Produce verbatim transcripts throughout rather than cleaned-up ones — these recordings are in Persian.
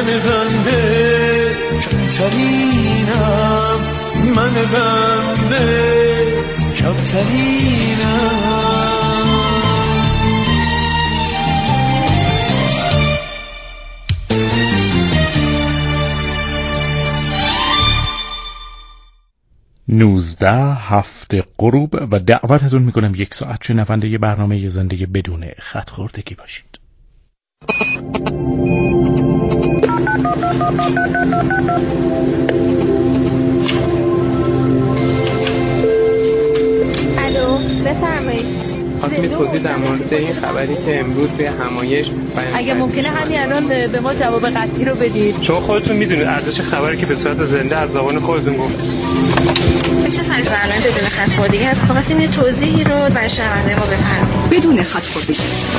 من بنده کمترینم، من بنده کمترینم. نوزده هفته غروب و دعوتتون میکنم یک ساعت شنونده ی برنامه زندگی بدون خط خوردگی باشید. الو بفرمایید. خواستم توضیح در مورد این خبری که امروز به همایش اگه ممکنه همین الان به ما جواب قطعی رو بدید. شما خودتون میدونید ارزش خبری که به صورت زنده از زبان خودتون گفت. چه سایز برنامه بدون خط خوردگی هست؟ خواستیم یه توضیحی رو برای شنونده ما بفرمایید. بدون خط خوردگی.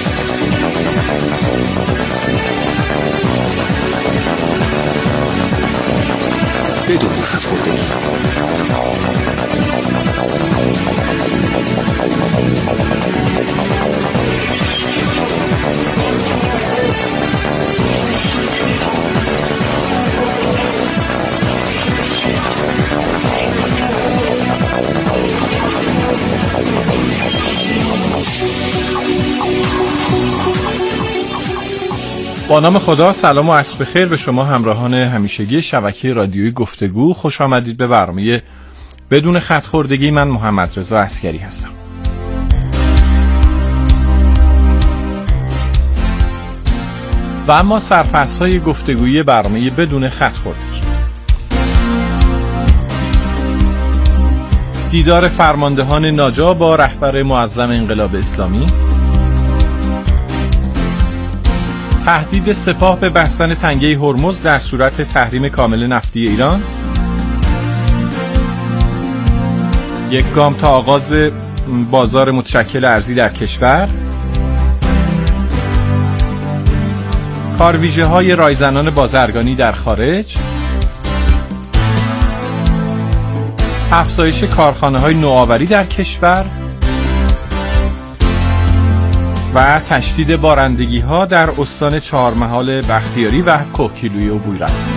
بدون خط خوردگی. با نام خدا، سلام و عصر بخیر به شما همراهان همیشگی شبکه رادیویی گفتگو. خوش آمدید به برنامه بدون خط خوردگی. من محمد رضا عسکری هستم. و اما سرفصل‌های گفتگویی برنامه بدون خط خوردگی: دیدار فرماندهان ناجا با رهبر معظم انقلاب اسلامی، تهدید سپاه به بستن تنگه هرمز در صورت تحریم کامل نفتی ایران، یک گام تا آغاز بازار متشکل ارزی در کشور، کارویژه های رایزنان بازرگانی در خارج، افزایش کارخانه های نوآوری در کشور و تشدید بارندگی ها در استان چهارمحال بختیاری و کوهگیلویه و بویرحمد.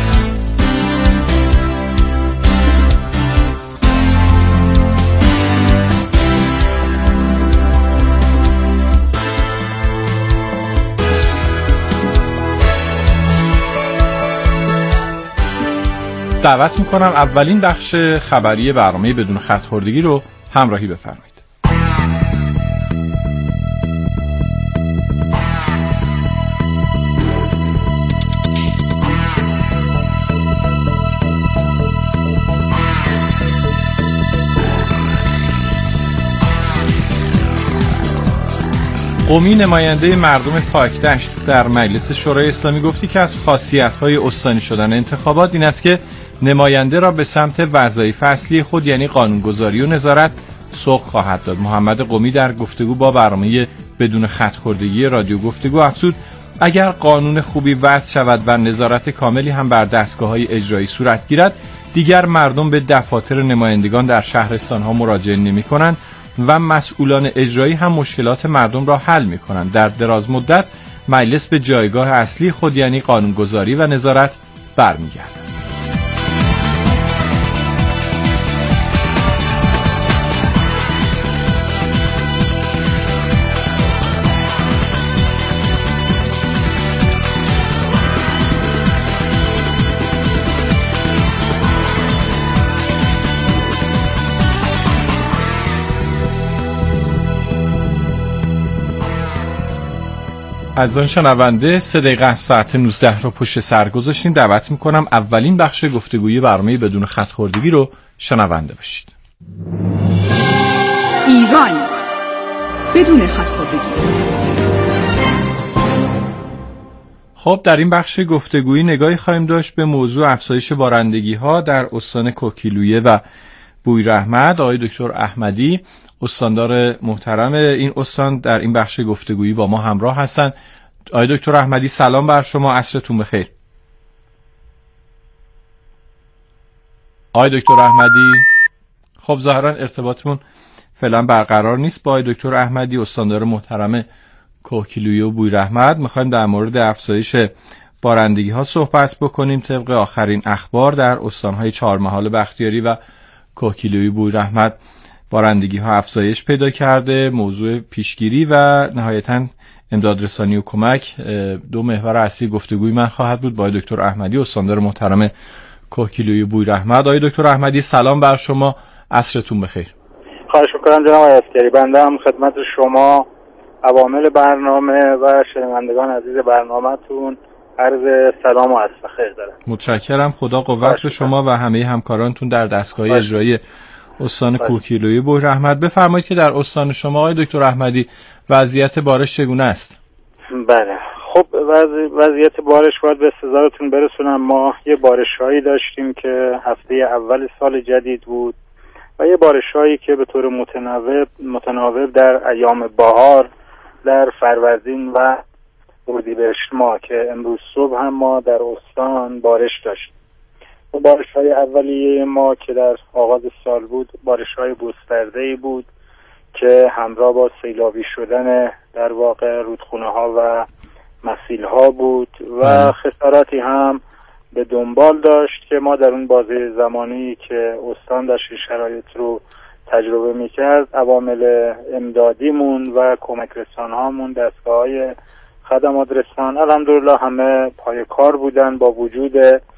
دعوت میکنم اولین بخش خبری برنامه بدون خط خوردگی رو همراهی بفرمایید. قمی، نماینده مردم پاکدشت در مجلس شورای اسلامی، گفتی که از خاصیت‌های استانی شدن انتخابات این است که نماینده را به سمت وظایف اصلی خود یعنی قانونگذاری و نظارت سوق خواهد داد. محمد قمی در گفتگو با برنامه بدون خط خوردگی رادیو گفتگو افزود اگر قانون خوبی وضع شود و نظارت کاملی هم بر دستگاه‌های اجرایی صورت گیرد، دیگر مردم به دفاتر نمایندگان در شهرستان‌ها مراجعه نمی‌کنند و مسئولان اجرایی هم مشکلات مردم را حل می‌کنند. در دراز مدت مجلس به جایگاه اصلی خود یعنی قانونگذاری و نظارت برمیگردد. از آن شنونده سه دقیقه از ساعت نوزده رو پشت سر گذاشتیم. دعوت میکنم اولین بخش گفتگویی برنامه بدون خط خوردگی رو شنونده باشید. ایران بدون خط خوردگی. خب در این بخش گفتگویی نگاهی خواهیم داشت به موضوع افزایش بارندگی ها در استان کوهگیلویه و بویرحمد. آقای دکتر احمدی، استاندار محترم این استان، در این بخش گفتگویی با ما همراه هستند. آقای دکتر احمدی سلام بر شما، عصرتون بخیر. آقای دکتر احمدی، خب ظاهرا ارتباطمون فعلا برقرار نیست با آقای دکتر احمدی، استاندار محترم کوهگیلویه و بویرحمد. میخوایم در مورد افزایش بارندگی ها صحبت بکنیم. طبق آخرین اخبار در استانهای چهارمحال بختیاری و کوهگیلویی بویراحمد بارندگی ها افزایش پیدا کرده. موضوع پیشگیری و نهایتاً امدادرسانی و کمک دو محور اصلی گفتگوی من خواهد بود با دکتر احمدی، استاندار محترم کوهگیلویی بویراحمد. آقای دکتر احمدی سلام بر شما، عصرتون بخیر. خواهش می‌کنم جناب آقای عسکری. بنده هم خدمت شما، عوامل برنامه و شنوندگان عزیز برنامه‌تون عرض سلام و عصر خیر دارم. متشکرم. خدا قوت به شما و همه همکارانتون در دستگاه اجرایی استان کوهگیلویی بویراحمد. بفرمایید که در استان شما آقای دکتر احمدی وضعیت بارش چگونه است؟ بله، خب وضعیت بارش باید به استظهارتون برسونم. ما یه بارش‌هایی داشتیم که هفته اول سال جدید بود و یه بارش‌هایی که به طور متناوب متناوب در ایام بهار در فروردین و اردیبهشت ماه که امروز صبح هم ما در استان بارش داشتیم. و بارش‌های اولیه ما که در آغاز سال بود بارش‌های گسترده‌ای بود که همراه با سیلابی شدن در واقع رودخونه‌ها و مسیل‌ها بود و خساراتی هم به دنبال داشت که ما در اون بازه زمانی که استان داشت شرایط رو تجربه می‌کرد، عوامل امدادیمون و کمک رسان‌هامون، دستگاه‌های خدمات رسان الحمدلله همه پای کار بودن با وجود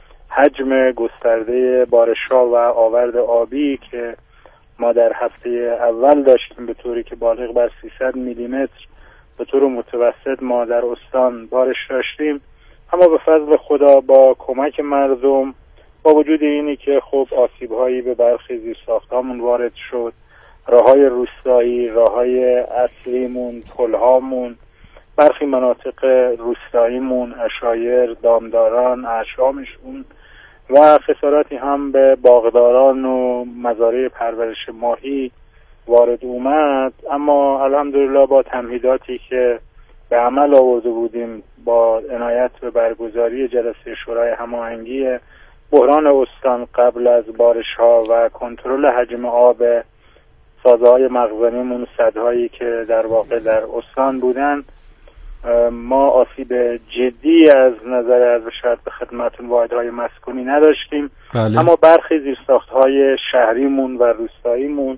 حجم گسترده بارش‌ها و آورد آبی که ما در هفته اول داشتیم به طوری که بالغ بر سیصد میلیمتر به طور متوسط ما در استان بارش داشتیم. اما به فضل خدا با کمک مردم، با وجود اینی که خب آسیب‌هایی به برخی زیرساخت‌هامون وارد شد، راه‌های روستایی، راه‌های اصلیمون، پل‌هامون، برخی مناطق روستاییمون، عشایر، دامداران، اعشامشون و خساراتی هم به باغداران و مزارع پرورش ماهی وارد اومد. اما الحمدلله با تمهیداتی که به عمل آورده بودیم، با عنایت به برگزاری جلسه شورای هماهنگی بحران استان قبل از بارش‌ها و کنترل حجم آب سازه‌های مخزنیمون، سدهایی که در واقع در استان بودن، ما آسیب جدی از نظر از شاید به خدمتون واحدهای مسکونی نداشتیم. بله. اما برخی زیرساخت‌های شهریمون و روستاییمون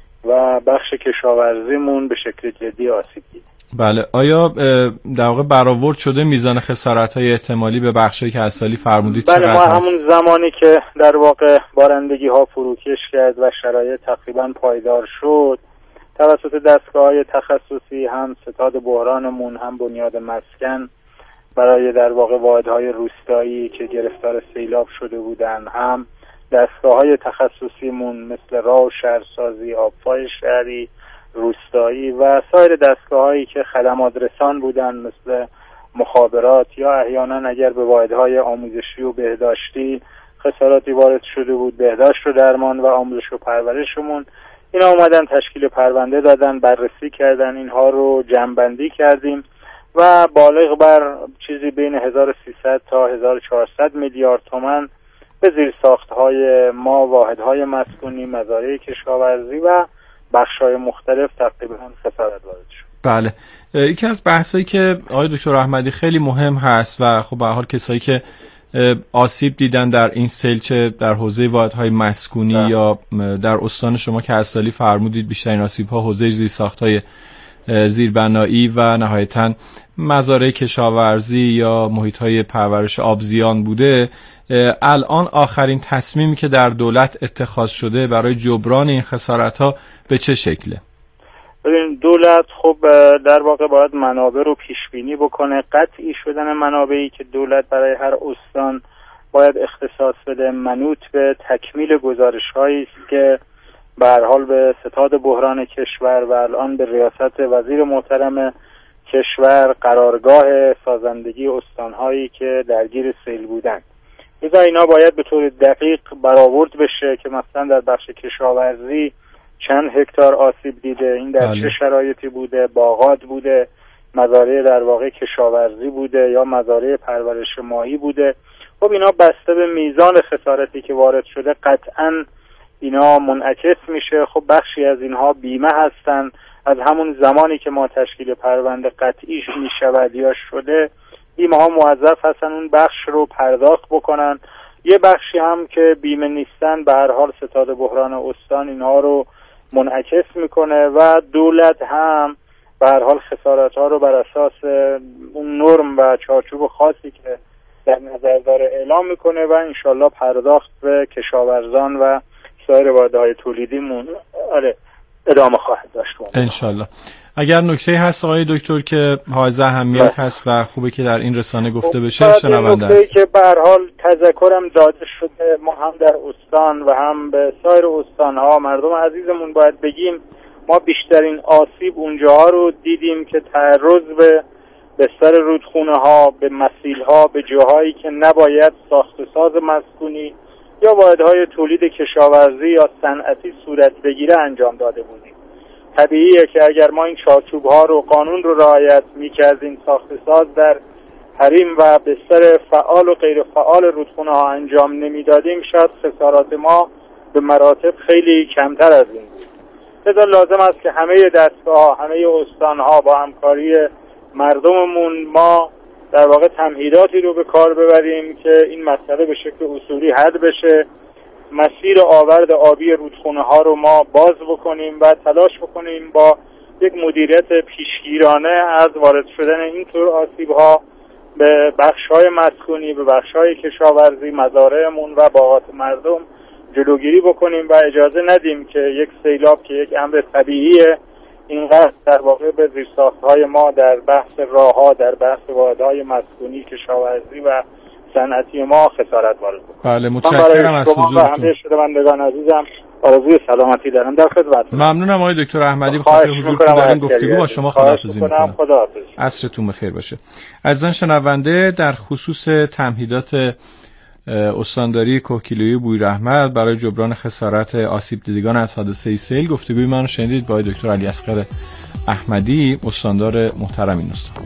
و بخش کشاورزیمون به شکل جدی آسیب دید. بله. آیا در واقع برآورد شده میزان خسارت‌های احتمالی به بخشی که از سالی فرمودید چقدر بله، ما هست؟ همون زمانی که در واقع بارندگی‌ها فروکش کرد و شرایط تقریباً پایدار شد، توسط دستگاه‌های تخصصی هم ستاد بحرانمون، هم بنیاد مسکن برای در واقع واحدهای روستایی که گرفتار سیلاب شده بودن، هم دستگاه‌های تخصصیمون مثل راه و شهرسازی، آبفای شهری، روستایی و سایر دستگاه‌هایی که خدمات رسان بودن مثل مخابرات یا احیانا اگر به واحدهای آموزشی و بهداشتی خساراتی وارد شده بود، بهداشت و درمان و آموزش و پرورشمون، اینا اومدن تشکیل پرونده دادن، بررسی کردن، اینها رو جمع‌بندی کردیم و بالغ بر چیزی بین هزار و سیصد تا هزار و چهارصد میلیارد تومان به زیرساخت‌های ما، واحدهای مسکونی، مزارع کشاورزی و بخش‌های مختلف تقریباً خسارت وارد شد. بله. یکی از بحثایی که آقای دکتر احمدی خیلی مهم هست و خب به هر حال کسایی که آسیب دیدن در این سیل، چه در حوزه واحدهای مسکونی ده. یا در استان شما که از سالی فرمودید بیشترین آسیب‌ها حوزه زیرساخت‌های زیربنایی و نهایتاً مزارع کشاورزی یا محیط‌های پرورش آبزیان بوده، الان آخرین تصمیمی که در دولت اتخاذ شده برای جبران این خسارت‌ها به چه شکله؟ ببین، دولت خب در واقع باید منابع رو پیش بینی بکنه. قطعی شدن منابعی که دولت برای هر استان باید اختصاص بده منوط به تکمیل گزارش‌هایی است که به هر حال به ستاد بحران کشور و الان به ریاست وزیر محترم کشور قرارگاه سازندگی استان‌هایی که درگیر سیل بودند. لذا اینا باید به طور دقیق برآورد بشه که مثلا در بخش کشاورزی چند هکتار آسیب دیده، این در بله. چه شرایطی بوده، باغات بوده، مزارع در واقع کشاورزی بوده یا مزارع پرورش ماهی بوده. خب اینا بسته به میزان خسارتی که وارد شده قطعاً اینا منعکس میشه. خب بخشی از اینها بیمه هستن، از همون زمانی که ما تشکیل پرونده قطعیش میشود یا شده بیمه ها موظف هستن اون بخش رو پرداخت بکنن. یه بخشی هم که بیمه نیستن به هر حال ستاد بحران استان اینها رو منعکس میکنه و دولت هم به هر حال خسارت ها رو بر اساس اون نرم و چارچوب خاصی که در نظر داره اعلام میکنه و انشالله پرداخت به کشاورزان و سایر واحدهای تولیدیمون آره ادامه خواهد داشت انشالله. اگر نکته هست آقای دکتر که حائز اهمیت هست و خوبه که در این رسانه گفته بشه شنونده است. نکته که به هر حال تذکرم داده شده، ما هم در استان و هم به سایر استانها مردم عزیزمون باید بگیم ما بیشترین آسیب اونجاها رو دیدیم که تعرض به بستر رودخونه ها، به مسیل ها، به جاهایی که نباید ساخت و ساز مسکونی یا واحدهای تولید کشاورزی یا صنعتی صورت بگیره انجام داده بودیم. طبیعیه که اگر ما این چارچوب ها رو قانون رو رعایت می‌کردیم، ساخت ساز در حریم و بستر فعال و غیر فعال رودخونه ها انجام نمیدادیم، شاید خسارات ما به مراتب خیلی کمتر از این بود. لذا لازم است که همه دستگاه، همه استان ها با همکاری مردممون ما در واقع تمهیداتی رو به کار ببریم که این مسئله به شکل اصولی حل بشه. مسیر آورد آبی رودخونه ها رو ما باز بکنیم و تلاش بکنیم با یک مدیریت پیشگیرانه از وارد شدن این طور آسیب ها به بخش های مسکونی، به بخش های کشاورزی، مزارعمون و باغات مردم جلوگیری بکنیم و اجازه ندیم که یک سیلاب که یک امر طبیعیه اینقدر در واقع به زیرساخت‌های ما در بحث راه‌ها، در بحث واحدهای مسکونی، کشاورزی و صنعتی ما خسارت وارد کنه. بله متشکرم از حضورتون. همه شنوندگان عزیزم آرزوی سلامتی دارم. در خدمتتون. ممنونم آقای دکتر احمدی به خاطر حضورتون در این گفتگو. با شما خداحافظی می‌کنم. خداحافظ. عصرتون بخیر باشه. عزیزان شنونده، در خصوص تمهیدات استانداری کوهگیلویی بویراحمد برای جبران خسارت آسیب دیدگان از حادثه سیل گفتگوی من رو شنیدید با دکتر علیاصغر احمدی، استاندار محترم این استان.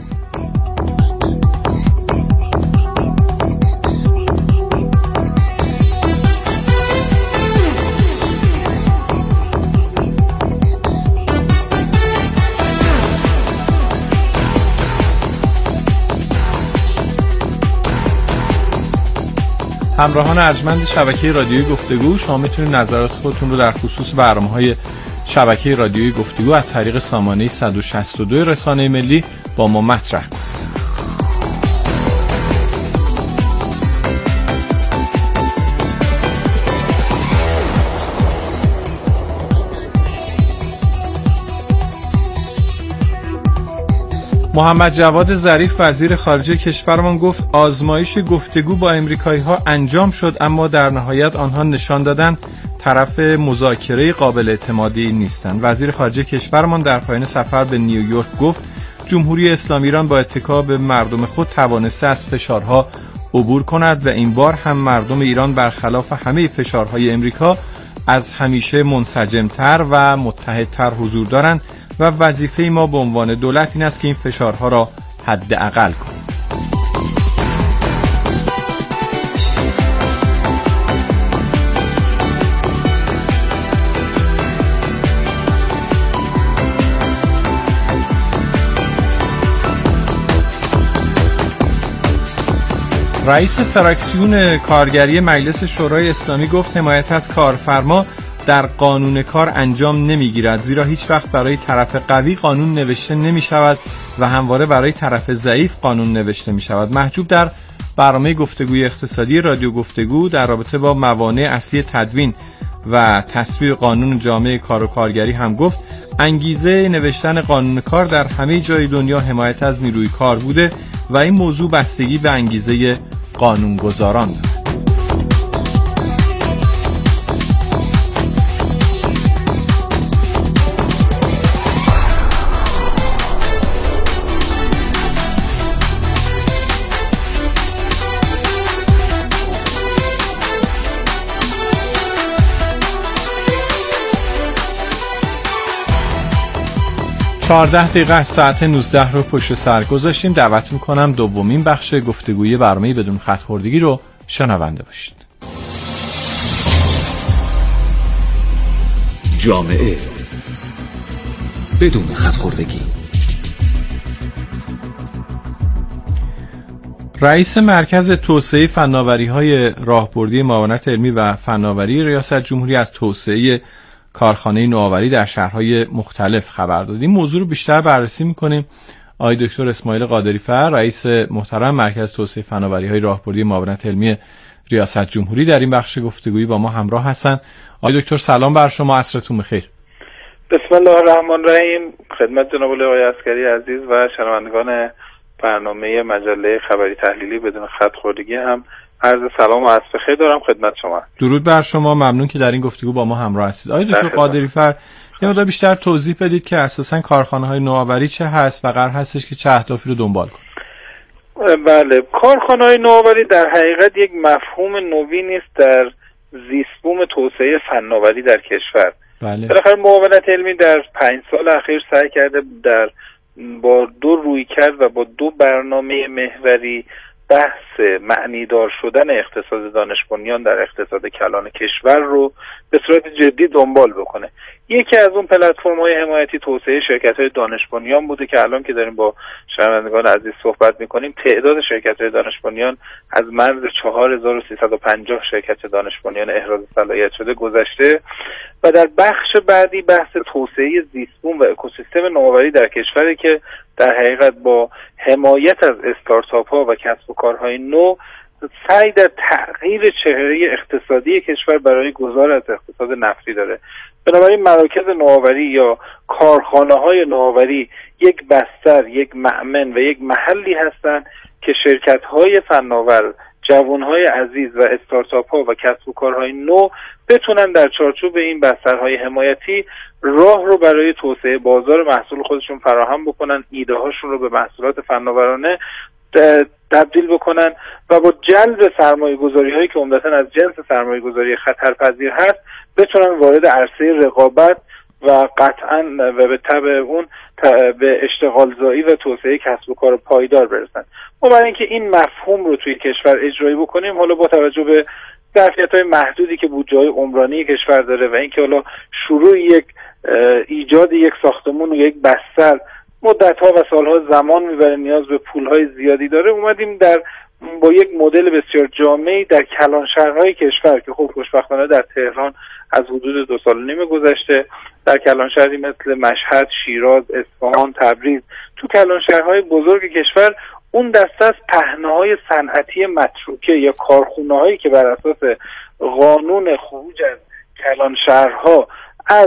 همراهان ارجمند شبکه رادیویی گفتگو، شما میتونید نظرات خودتون رو در خصوص برنامه‌های شبکه رادیویی گفتگو از طریق سامانه صد و شصت و دو رسانه ملی با ما مطرح کنید. محمد جواد ظریف وزیر خارجه کشورمان گفت آزمایش گفتگو با امریکایی‌ها انجام شد، اما در نهایت آنها نشان دادند طرف مذاکره قابل اعتمادی نیستند. وزیر خارجه کشورمان در پایان سفر به نیویورک گفت جمهوری اسلامی ایران با اتکا به مردم خود توانسته از فشارها عبور کند و این بار هم مردم ایران برخلاف همه فشارهای امریکا از همیشه منسجم‌تر و متحدتر حضور دارند و وظیفه ما به عنوان دولت این است که این فشارها را حداقل کنیم. رئیس فراکسیون کارگری مجلس شورای اسلامی گفت حمایت از کارفرما در قانون کار انجام نمیگیرد، زیرا هیچ وقت برای طرف قوی قانون نوشته نمی شود و همواره برای طرف ضعیف قانون نوشته می شود. محجوب در برنامه گفتگوی اقتصادی رادیو گفتگو در رابطه با موانع اصلی تدوین و تصویب قانون جامع کار و کارگری هم گفت انگیزه نوشتن قانون کار در همه جای دنیا حمایت از نیروی کار بوده و این موضوع بستگی به انگیزه قانونگذاران دارد. چهارده دقیقه از ساعت نوزده رو پشت سر گذاشتیم. دعوت میکنم دومین بخش گفتگوی برنامه بدون خط خوردگی رو شنونده باشید. جامعه بدون خط خوردگی. رئیس مرکز توسعه فناوری‌های راهبردی معاونت علمی و فناوری ریاست جمهوری از توسعه کارخانه نوآوری در شهرهای مختلف خبر داد. این موضوع رو بیشتر بررسی می‌کنیم. آقای دکتر اسماعیل قادری‌فر، رئیس محترم مرکز توسعه فناوری‌های راهبردی معاونت علمی ریاست جمهوری، در این بخش گفتگویی با ما همراه هستند. آقای دکتر سلام بر شما، عصرتون بخیر. بسم الله الرحمن الرحیم. خدمت جناب آقای عسکری عزیز و شنوندگان برنامه مجله خبری تحلیلی بدون خط خوردگی هم عرض سلام و عصر بخیر دارم خدمت شما. درود بر شما، ممنون که در این گفتگو با ما همراه هستید. آقای دکتر قادری‌فر، یه مقدار بیشتر توضیح بدید که اساساً کارخانه‌های نوآوری چه هست و قرار هستش که چه اهدافی رو دنبال کنه؟ بله، کارخانه‌های نوآوری در حقیقت یک مفهوم نوینی است در زیستبوم توسعه فناوری در کشور. بله. بالاخره معاونت علمی در پنج سال اخیر سعی کرده در با دو رویکرد و با دو برنامه محوری بحث معنیدار شدن اقتصاد دانش بنیان در اقتصاد کلان کشور رو به صورت جدی دنبال بکنه. یکی از اون پلتفرم‌های حمایتی توسعه شرکت‌های دانش بنیان بوده که الان که داریم با شنوندگان عزیز صحبت می‌کنیم تعداد شرکت‌های دانش بنیان از مرز چهار هزار و سیصد و پنجاه شرکت دانش بنیان احراز صلاحیت شده گذشته و در بخش بعدی بحث توسعه زیستبوم و اکوسیستم نوآوری در کشوری که در حقیقت با حمایت از استارتاپ‌ها و کسب و کارهای نو سعی در تغییر چهره اقتصادی کشور برای گذار از اقتصاد نفتی داره. بنابراین مراکز نوآوری یا کارخانه‌های نوآوری یک بستر، یک مأمن و یک محلی هستند که شرکت‌های فناور، جوان‌های عزیز و استارتاپ‌ها و کسب و کارهای نو بتونن در چارچوب این بسترهای حمایتی راه رو برای توسعه بازار محصول خودشون فراهم بکنن، ایده هاشون رو به محصولات فناورانه تبدیل بکنن و با جلب سرمایه گذاری هایی که عمدتاً از جنس سرمایه گذاری خطرپذیر هست بتونن وارد عرصه رقابت و قطعاً و به تبع اون به اشتغال زایی و توسعه کسب و کار پایدار برسن. ما برای اینکه این مفهوم رو توی کشور اجرایی بکنیم، حالا با توجه به ظرفیت‌های محدودی که بودجه‌های عمرانی کشور داره و اینکه حالا شروع یک ایجاد یک ساختمون و یک بستر مدت‌ها و سال‌ها زمان میبره، نیاز به پول‌های زیادی داره، اومدیم در با یک مدل بسیار جامعی در کلان شهرهای کشور که خب خوشبختانه در تهران از حدود دو سال و نیم گذشته در کلان شهری مثل مشهد، شیراز، اصفهان، تبریز، تو کلان شهرهای بزرگ کشور اون دسته از پهنه‌های صنعتی متروکه یا کارخونه‌هایی که بر اساس قانون خروج از کلان شهرها از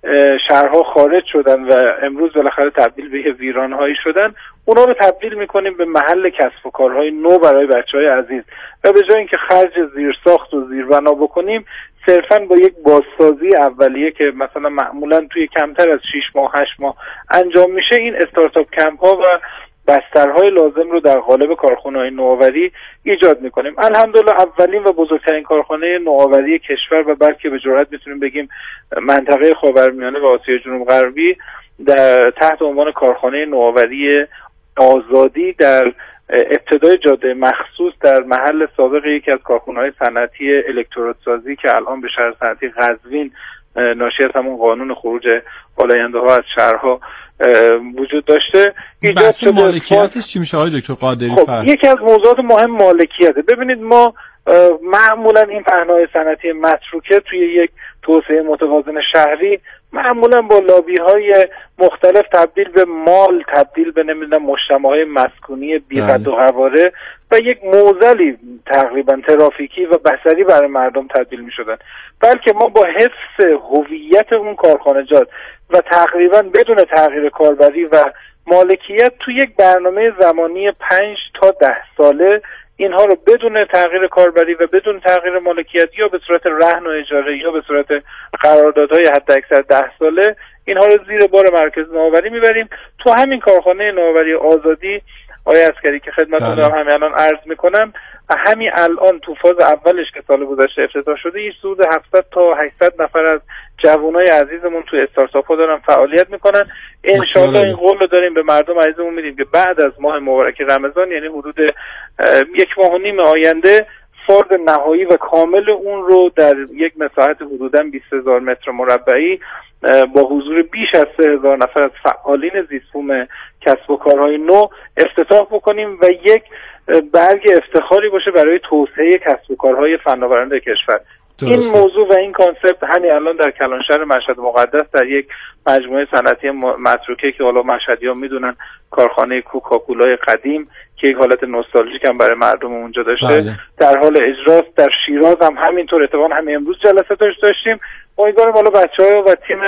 شهرها خارج شدن و امروز بالاخره تبدیل به یه ویرانهایی شدن، اونا رو تبدیل میکنیم به محل کسب و کارهای نو برای بچهای عزیز و به جای اینکه خرج زیرساخت و زیربنا بکنیم صرفاً با یک بازسازی اولیه که مثلا معمولاً توی کمتر از شش ماه هشت ماه انجام میشه، این استارتاپ کمپ ها و بسترهای لازم رو در قالب کارخانه‌های نوآوری ایجاد میکنیم. الحمدلله اولین و بزرگترین کارخانه نوآوری کشور و بلکه به جرئت میتونیم بگیم منطقه خاورمیانه و آسیای جنوب غربی در تحت عنوان کارخانه نوآوری آزادی در ابتدای جاده مخصوص در محل سابق یکی از کارخانه‌های صنعتی الکترودسازی که الان به شهر صنعتی قزوین ناشی از همون قانون خروج آلاینده‌ها از شهرها وجود داشته ایجاد شده. مالکیتش چی میشه آقای دکتر قادری خب فر؟ یکی از موضوعات مهم مالکیته. ببینید ما معمولا این پهنه‌های صنعتی متروکه توی یک توسعه متوازن شهری معمولا با لابی‌های مختلف تبدیل به مال، تبدیل به نمیدونم مجتمع‌های مسکونی بی‌قد و قواره و یک معضلی تقریبا ترافیکی و بصری برای مردم تبدیل می‌شدن، بلکه ما با حفظ هویت اون کارخانجات و تقریبا بدون تغییر کاربری و مالکیت تو یک برنامه زمانی پنج تا ده ساله اینها رو بدون تغییر کاربری و بدون تغییر مالکیت یا به صورت رهن و اجاره یا به صورت قراردادهای حتی اکثر ده ساله اینها رو زیر بار مرکز نوآوری میبریم. تو همین کارخانه نوآوری آزادی آقای عسکری که خدمتتون دارم همین الان عرض میکنم، همین الان تو فاز اولش که سال گذشته افتتاح شده یه حدود هفتصد تا هشتصد نفر از جوانای عزیزمون تو استارتاپ ها دارن فعالیت میکنن. انشالله این قول رو داریم به مردم عزیزمون میدیم که بعد از ماه مبارک رمضان، یعنی حدود یک ماه و نیم آینده، فاز نهایی و کامل اون رو در یک مساحت حدوداً بیست هزار متر مربعی با حضور بیش از سه هزار نفر از فعالین زیستبوم کسب و کارهای نو افتتاح بکنیم و یک برگ افتخاری باشه برای توسعه کسب و کارهای فناورانه کشور. درسته. این موضوع و این کانسپت همین الان در کلانشهر مشهد مقدس در یک مجموعه صنعتی متروکه که حالا مشهدیان میدونن کارخانه کوکاکولای قدیم که یک حالت نوستالژیک هم برای مردم اونجا داشته بله. در حال اجراست. در شیراز هم همینطور، اتفاقا همین امروز جلسه داشتیم. امیدوارم حالا بچه‌ها و تیم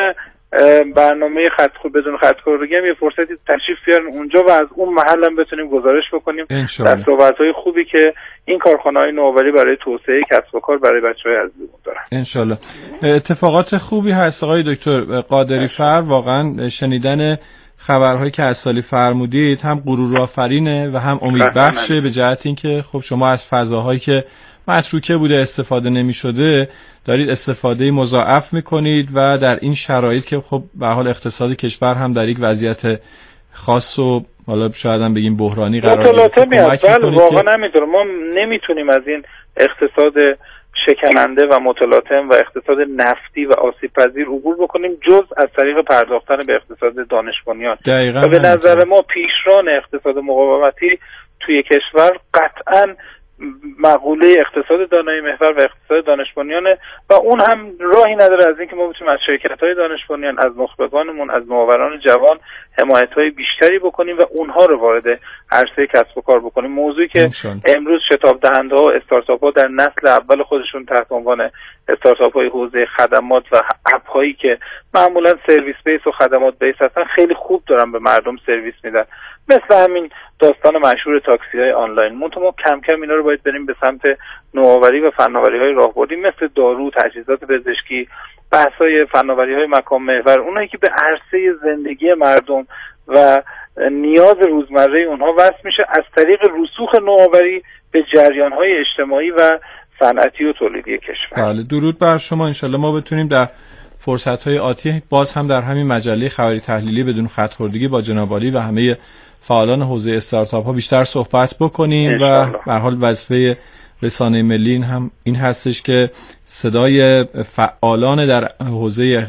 برنامه خط خود بدون خط خوردگی هم یه فرصتی تشریف بیارن اونجا و از اون محل هم بتونیم گزارش بکنیم در صحبت‌های خوبی که این کارخانه‌های نوآوری برای توسعه کسب و کار برای بچه‌های عزیزمون دارن. ان شاءالله. اتفاقات خوبی هست آقای دکتر قادری فر. واقعا شنیدن خبرهایی که از سالی فرمودید هم غرورآفرینه و هم امیدبخشه به جهت اینکه خب شما از فضاهایی که متروکه بوده استفاده نمی شده دارید استفاده مضاعف میکنید و در این شرایط که خب به حال اقتصاد کشور هم در یک وضعیت خاص و حالا شاید هم بگیم بحرانی قرار گرفته کمک میکنید. واقعا نمیدونم، ما نمیتونیم از این اقتصاد شکننده و متلاطم و اقتصاد نفتی و آسیب پذیر عبور بکنیم جز از طریق پرداختن به اقتصاد دانش بنیان. و به نظر ما پیشران اقتصاد مقاومتی توی کشور قطعاً مقوله اقتصاد دانایی محور و اقتصاد دانش بنیانه و اون هم راهی نداره از اینکه ما بتونیم از شرکت‌های دانش بنیان، از نخبگانمون، از نوآوران جوان حمایت‌های بیشتری بکنیم و اونها رو وارد عرصه کسب و کار بکنیم. موضوعی که امروز شتاب دهنده‌ها و استارتاپ‌ها در نسل اول خودشون تحت عنوان استارتاپ‌های حوزه خدمات و اپ‌هایی که معمولاً سرویس بیس و خدمات بیس هستن خیلی خوب دارن به مردم سرویس میدن، مثل همین داستان مشهور تاکسی‌های آنلاین. منتها ما کم کم اینا رو باید بریم به سمت نوآوری و فناوری‌های راهبردی مثل دارو، تجهیزات پزشکی، بحث‌های فناوری‌های مکان محور، اونایی که به عرصه زندگی مردم و نیاز روزمره اونها وصل میشه از طریق رسوخ نوآوری به جریان‌های اجتماعی و صنعتی و تولیدی کشور. بله، درود بر شما. انشالله ما بتونیم در فرصت‌های آتی باز هم در همین مجله خبری تحلیلی بدون خط خوردگی با جناب عالی و همه فعالان حوزه استارتاپ ها بیشتر صحبت بکنیم و به هر حال وظیفه رسانه ملی این هم این هستش که صدای فعالان در حوزه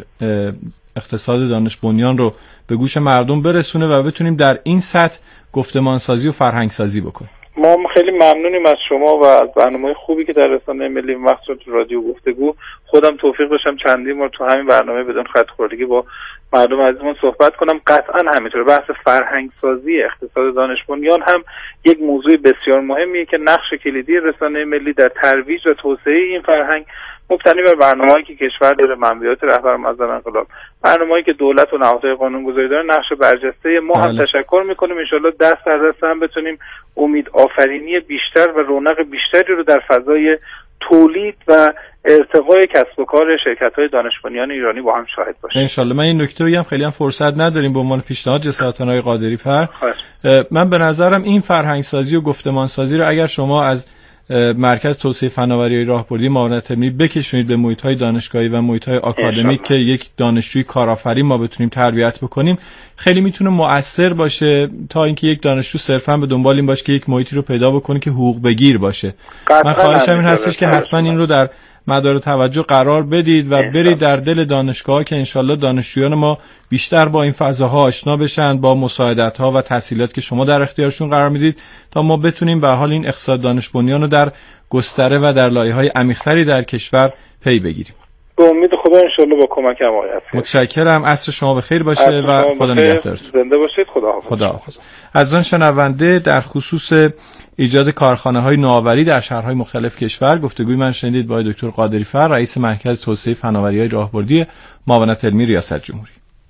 اقتصاد دانش بنیان رو به گوش مردم برسونه و بتونیم در این سطح گفتمان سازی و فرهنگ سازی بکنیم. ما خیلی ممنونیم از شما و از برنامه خوبی که در رسانه ملی مخصوصا تو رادیو گفتگو خودم توفیق داشتم چندین بار تو همین برنامه بدون خط خوردگی با مردم عزیزمون صحبت کنم. قطعا همینطوره. بحث فرهنگ سازی اقتصاد دانش بنیان هم یک موضوع بسیار مهمیه که نقش کلیدی رسانه ملی در ترویج و توسعه این فرهنگ مبتنی بر برنامه‌ای که کشور داره، منبعات رهبر معظم انقلاب، برنامه‌ای که دولت و نهادهای قانون‌گذاری داره نقش برجسته. ما هم تشکر می‌کنیم. ان شاءالله دست در دست هم بتونیم امید آفرینی بیشتر و رونق بیشتری رو در فضای تولید و ارتقای کسب و کار شرکت‌های دانش بنیان ایرانی با هم شاهد باشیم. ان شاءالله. من این نکته رو هم خیلی هم فرصت نداریم به عنوان پیشنهاد جسارتاً آقای قادری فر. من به نظرم این فرهنگ سازی و گفتمان سازی رو اگر شما از مرکز توسعه فناوری راهبردی معاونت علمی بکشونید به محیط‌های دانشگاهی و محیط‌های آکادمیک که یک دانشجوی کارآفرین ما بتونیم تربیت بکنیم، خیلی میتونه مؤثر باشه تا اینکه یک دانشجو صرفاً به دنبال این باشه که یک محیطی رو پیدا بکنه که حقوق بگیر باشه. من خواهشم این هستش که حتما این رو در مدار توجه قرار بدید و برید در دل دانشگاه‌ها که انشالله دانشجویان ما بیشتر با این فضاها آشنا بشن، با مساعدت‌ها و تسهیلات که شما در اختیارشون قرار میدید تا ما بتونیم به حال این اقتصاد دانش بنیان رو در گستره و در لایه‌های عمیق‌تری در کشور پی بگیریم. به امید خدا انشالله با کمک همایی هست. متشکرم. عصر شما بخیر باشه و خدا نگهدارتون. زنده باشید. خداحافظ. خداحافظ. از آن شنونده در خصوص ایجاد کارخانه‌های نوآوری در شهرهای مختلف کشور گفتگوی من شنیدید با دکتر قادری فر، رئیس مرکز توسعه فناوری‌های راهبردی معاونت علمی ریاست جمهوری.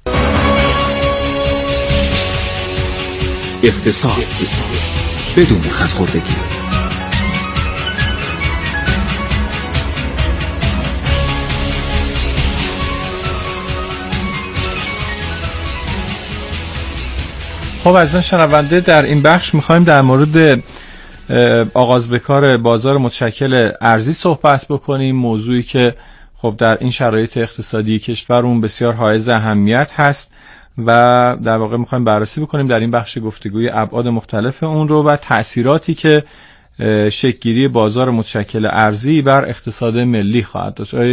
اقتصاد بدون خط خوردگی. خب از آن شنونده در این بخش می‌خوایم در مورد آغاز به کار بازار متشکل ارزی صحبت بکنیم، موضوعی که خب در این شرایط اقتصادی کشورمون بسیار حائز اهمیت هست و در واقع می‌خوایم بررسی بکنیم در این بخش گفتگوی ابعاد مختلف اون رو و تأثیراتی که شکل‌گیری بازار متشکل ارزی بر اقتصاد ملی خواهد داشت. آقای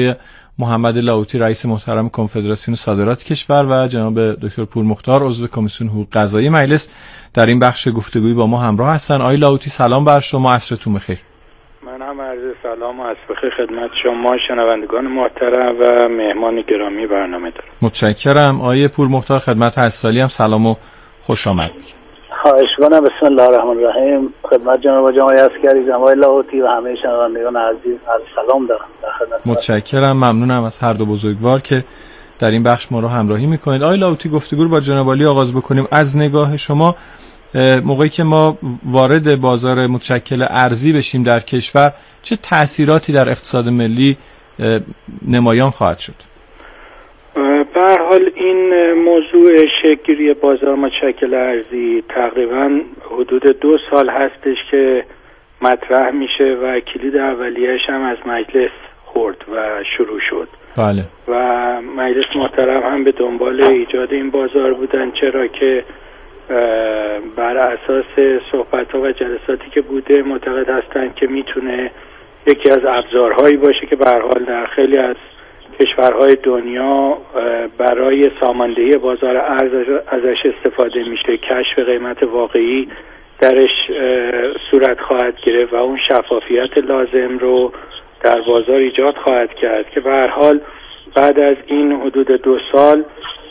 محمد لاهوتی رئیس محترم کنفدراسیون صادرات کشور و جناب دکتر پورمختار عضو کمیسیون حقوق قضایی مجلس در این بخش گفتگویی با ما همراه هستن. آقای لاهوتی سلام بر شما، عصرتون بخیر. من هم عرض سلام و عصر بخیر خدمت شما شنوندگان محترم و مهمان گرامی برنامه دارم. متشکرم. آقای پورمختار خدمت حسالی هم سلام و خوش آمد میگم. خواهش کنم. بسم الله الرحمن الرحیم. خدمت جناب جمعی عسکری، جناب لاهوتی و همه شنوندگان عزیز عرض سلام دارم. متشکرم، ممنونم از هر دو بزرگوار که در این بخش ما رو همراهی میکنید. آقای لاهوتی گفتگو رو با جناب عالی آغاز بکنیم. از نگاه شما موقعی که ما وارد بازار متشکل ارزی بشیم در کشور چه تأثیراتی در اقتصاد ملی نمایان خواهد شد؟ به هر حال این موضوع شکل‌گیری بازار متشکل ارزی تقریبا حدود دو سال هستش که مطرح میشه و کلید اولیه‌اش هم از مجلس خورد و شروع شد. بله. و مجلس محترم هم به دنبال ایجاد این بازار بودن، چرا که بر اساس صحبت‌ها و جلساتی که بوده معتقد هستند که میتونه یکی از ابزارهایی باشه که به هر حال در خیلی از کشورهای دنیا برای ساماندهی بازار ارز ازش استفاده میشه، کشف قیمت واقعی درش صورت خواهد گرفت و اون شفافیت لازم رو در بازار ایجاد خواهد کرد که به هر حال بعد از این حدود دو سال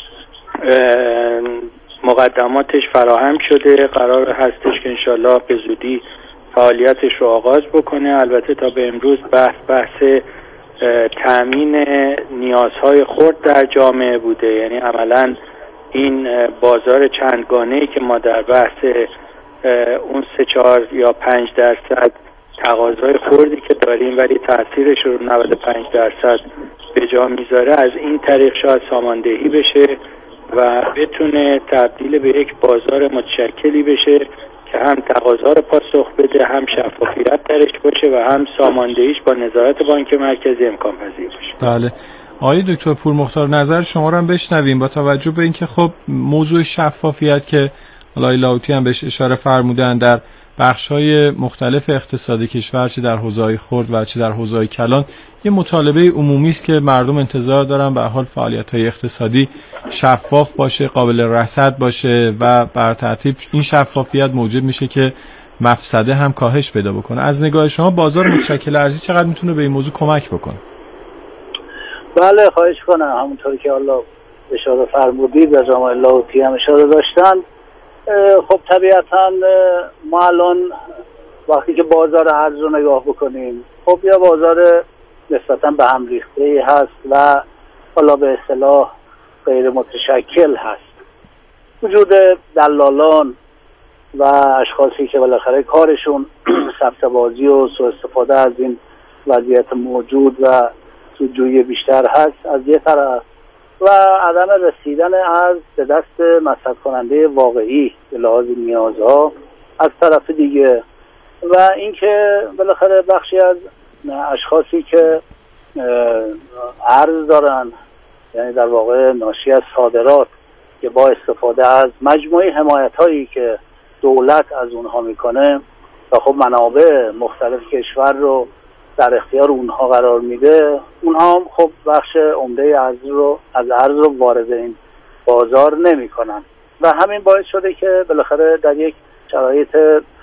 مقدماتش فراهم شده، قرار هستش که انشالله به زودی فعالیتش رو آغاز بکنه. البته تا به امروز بحث بحث تأمین نیازهای خرد در جامعه بوده، یعنی عملا این بازار چندگانه‌ای که ما در بحث اون سه چهار یا پنج درصد تقاضای خردی که داریم ولی تأثیرش رو نود و پنج درصد به جا میذاره، از این طریق شاید ساماندهی بشه و بتونه تبدیل به یک بازار متشکلی بشه که هم تقاضا رو پاسخ بده، هم شفافیت درش باشه و هم ساماندهیش با نظارت بانک مرکزی امکان پذیر باشه. بله. آقای دکتر پورمختار نظر شما رو هم بشنویم با توجه به اینکه خب موضوع شفافیت که آقای لاهوتی هم بهش اشاره فرمودن در بخش‌های مختلف اقتصادی کشور، چه در حوزه‌های خرد و چه در حوزه‌های کلان، یه مطالبه عمومی است که مردم انتظار دارن به حال فعالیت‌های اقتصادی شفاف باشه، قابل رصد باشه و بر ترتیب این شفافیت موجب میشه که مفسده هم کاهش پیدا بکنه. از نگاه شما بازار متشکل ارزی چقدر میتونه به این موضوع کمک بکنه؟ بله خواهش کنم. همونطوری که الله اشاره فرمودید و جناب لاهوتی هم اشاره داشتن، خب طبیعتا ما الان وقتی که بازار ارز رو نگاه بکنیم، خب یا بازار نسبتا به هم ریخته هست و حالا به اصطلاح غیر متشکل هست. وجود دلالان و اشخاصی که بالاخره کارشون سبزه‌بازی و سوء استفاده از این وضعیت موجود و سودجویی بیشتر هست از یه طرف، و عدم رسیدن ارز به دست مصرف کننده واقعی به لحاظ نیازها از طرف دیگه، و اینکه بالاخره بخشی از اشخاصی که ارز دارن، یعنی در واقع ناشی از صادرات، که با استفاده از مجموعه حمایت‌هایی که دولت از اونها میکنه و خب منابع مختلف کشور رو در اختیار اونها قرار میده، اونها هم خب بخش عمده ارز رو از ارز رو وارد این بازار نمیکنن و همین باعث شده که بالاخره در یک شرایط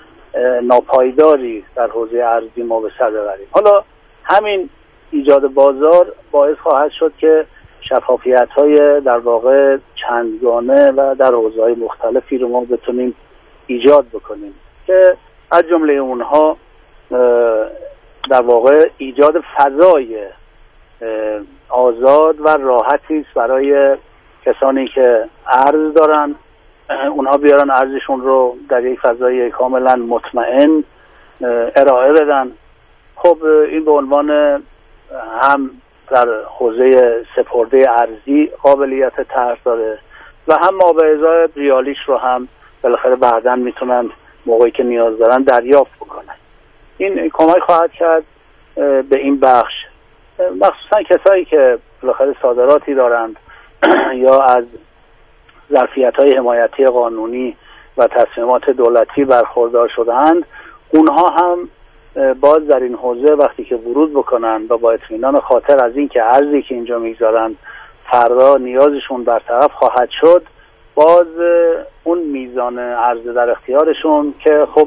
ناپایداری در حوزه ارزی ما به سر ببریم. حالا همین ایجاد بازار باعث خواهد شد که شفافیت‌های در واقع چندگانه و در حوزه‌های مختلفی رو ما بتونیم ایجاد بکنیم که از جمله اونها در واقع ایجاد فضای آزاد و راحتی است برای کسانی که ارز دارن، اونها بیارن ارزشون رو در یک فضای کاملا مطمئن ارائه بدن. خب این به عنوان هم در حوزه سپرده ارزی قابلیت طرح داره و هم ما به ازای ریالیش رو هم بالاخره بعداً میتونن موقعی که نیاز دارن دریافت بکنن. این کمک خواهد کرد به این بخش، مخصوصا کسایی که بالاخره صادراتی دارند یا از ظرفیت‌های حمایتی قانونی و تصمیمات دولتی برخوردار شده‌اند، اونها هم باز در این حوزه وقتی که ورود بکنن و با اطمینان خاطر از این که ارزی که اینجا میگذارن فردا نیازشون برطرف خواهد شد، باز اون میزان عرضه در اختیارشون که خب